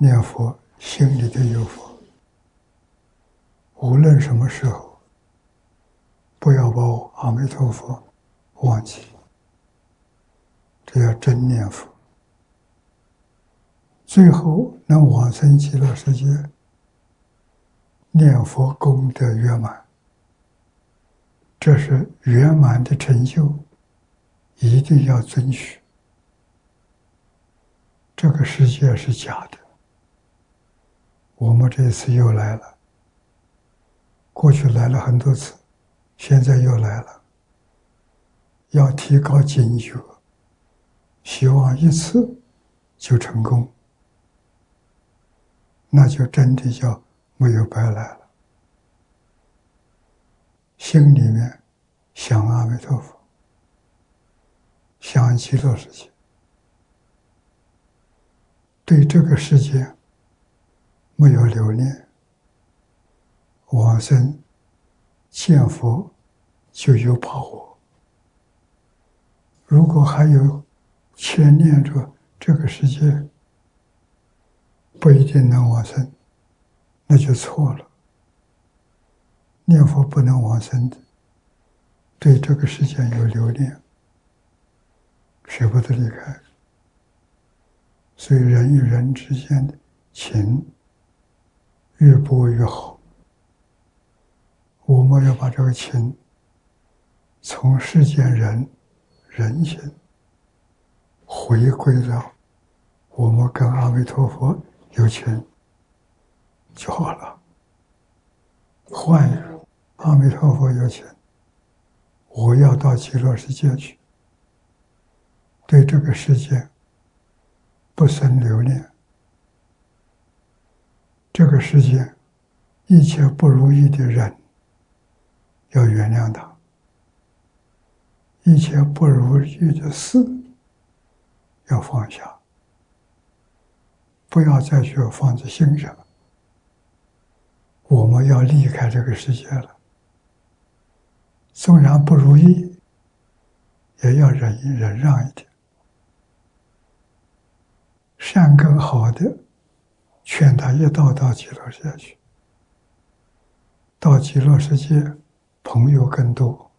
念佛心里头有佛，无论什么时候，不要把阿弥陀佛忘记，这要真念佛。最后能往生极乐世界，念佛功德圆满，这是圆满的成就，一定要遵循。这个世界是假的，我们这次又来了，过去来了很多次，现在又来了，要提高警觉，希望一次就成功，那就真的叫没有白来了。心里面想阿弥陀佛，想极乐世界，对这个世界没有留恋，往生见佛就有把握。如果还有牵念着这个世界不一定能往生，那就错了。念佛不能往生的，对这个世界有留恋，舍不得离开。所以人与人之间的情越薄越好。我们要把这个情从世间人情回归到我们跟阿弥陀佛有情就好了。换一个，阿弥陀佛有情，我要到极乐世界去，对这个世界不生留恋，这个世界一切不如意的人要原谅他，一切不如意的事要放下，不要再去放在心上。我们要离开这个世界了，纵然不如意，也要忍让一点。善根好的，劝他一道到极乐世界去。到极乐世界，朋友更多，